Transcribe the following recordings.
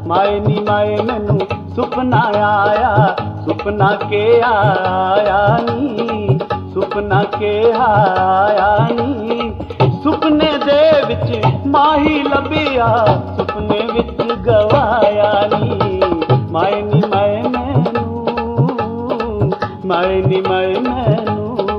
माए नी माए मैनू सुपना आया, सुपना के आया नी, सुपना के आया नी। सुपने दे विच माही लभिया, सुपने विच गवाया नी। माए नी माए मैनू, माए नी माए मैनू।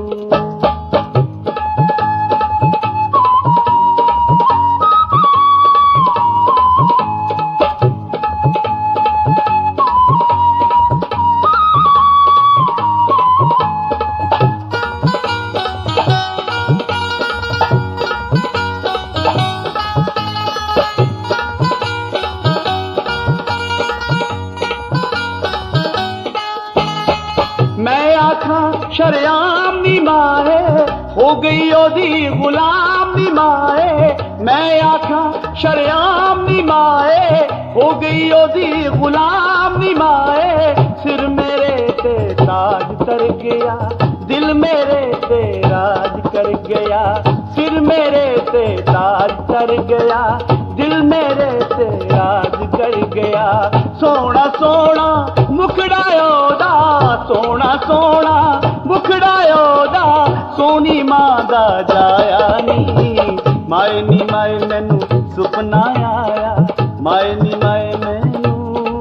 मैं आखा शरियाम नी माए, हो गई ओदी गुलाम नी माए। मैं आखा शरियाम नी माए, हो गई ओदी गुलाम नी माए। सिर मेरे ते ताज कर गया, दिल मेरे ते राज कर गया। सिर मेरे ते ताज कर गया, दिल मेरे ते राज कर गया। सोना सोना मुखड़ा ओदा, सोना सोना मुखड़ा ओदा, सोनी मां दा जाया नी। माए नी माए मैनू सुपना आया, माए नी माए मैनू,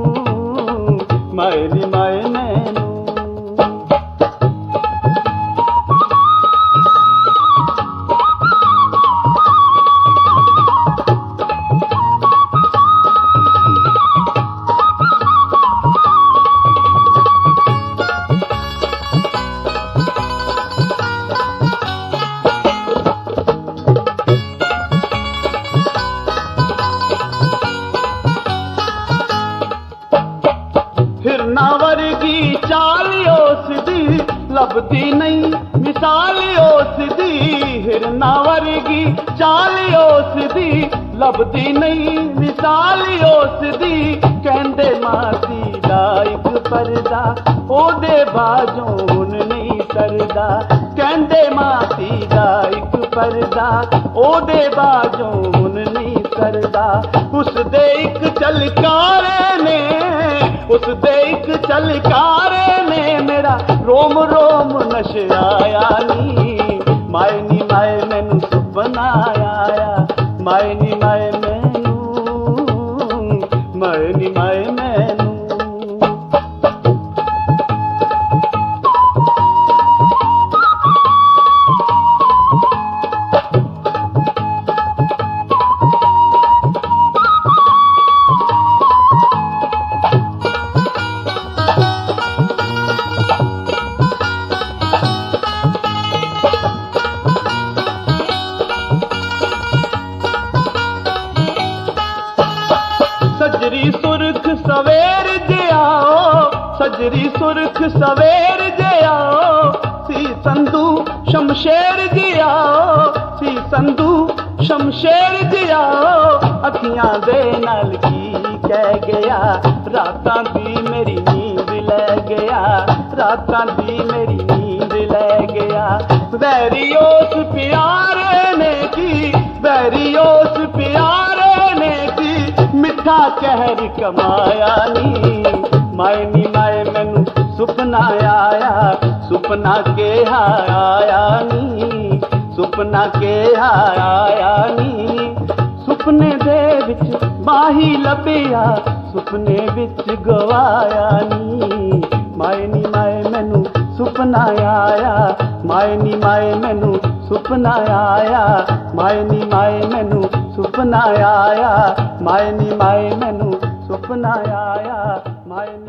माए नी माए मैनू। हिरना वर्गी चाल उसदी, लभदी नहीं मिसाल उसदी। हिरना वर्गी चाल उसदी, लभदी नहीं मिसाल उसदी। कहंदे मासी दा इक परदा, ओदे बाजों हुन नहीं सरदा। कहंदे मासी दा इक परदा, ओदे बाजों हुन नहीं सरदा। उस दे इक चलकारे ने, उस दे इक चलकारे ने मेरा रोम रोम नशराया नी। माए नी माए मैनू सुपना आया, माए नी माए मैनू, माए नी माए मैनू। सजरी सुरख सवेर जे आओ, सजरी सुरख सवेर जे आओ। सी संधू शमशेर जे आओ, सी संधू शमशेर जे आओ। अखियां दे नाल की कह गया, रातां दी मेरी नींद ले गया। रातां दी मेरी नींद ले गया। वैरी उस प्यारे ने की, वैरी उस प्यारे ने की, मिठा कहर कमाया नी। माए नी माए मैनू सुपना आया, सुपना के आया नी, सुपना के आया नी। सुपने दे विच माही लभिया, सुपने विच गवाया नी। माए नी माए मैनू सुपना आया, माए नी माए मैनू सुपना आया। माए नी माए मैनू सुपना आया, माए नी माए मैनू सुपना आया। माए